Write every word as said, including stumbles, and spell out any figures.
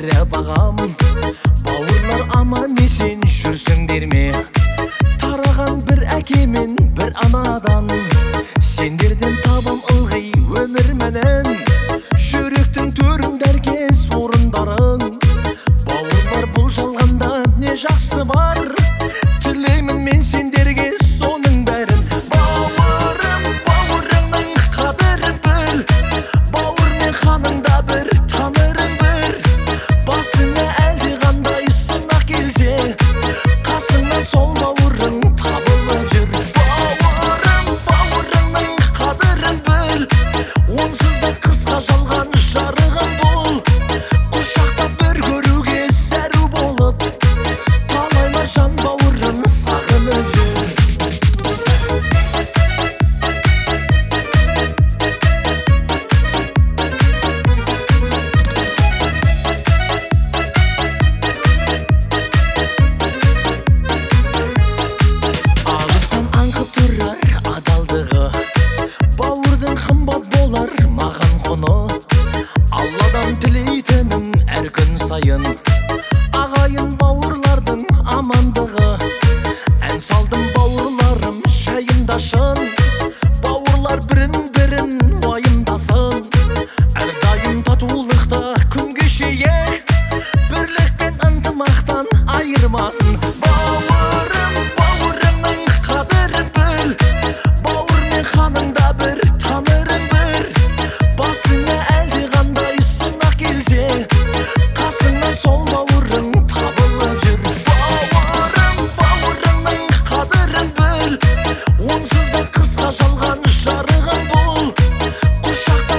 бере бағам. Бауырлар аман есен жүрсіңдер ме? Тараған бір әке мен бір анадан, сендерден табам ылғи өмір менен. Жүректің төріндерге орындарың. Бауырлар бұл жалғанда не жақсы бар? Тілеймін мен сендерге соның бәрін. Бауырым, бауырыңның қадірін біл. Бауыр мен ханыңда бір танырың бір. Басыңа әлде қандай сынақ келсе, қасыңнан сол бауырың табылып жүр. Бауырым, бауырыңның қадірін біл. Онсыз да қысқа жалған жарығым бол. Құшақтап бір көруге сәру болып, талайлар жан бауырын сағынып жүр. Алыстан аңқып тұрар адалдығы, бауырдың қымбат болар маған құны. Алладан тілейтінім әр күн сайын, ағайын бауырлардың амандығы. Ән салдым бауырларым жайындасын, бауырлар бірін-бірін уайымдасын. Әрдайым татулықта күн кешейе, бірлік пен ынтымақтан айырмасын. Бауырым, бауырыңның қадірін біл. Бауыр мен ханыңда бір танырың бір. Басыңа әлде қандай сынақ келсе, қасыңнан сол бауырың табылып жүр. Бауырым, бауырыңның қадірін біл. Онсыз да қысқа жалған жарығым бол. Құшақ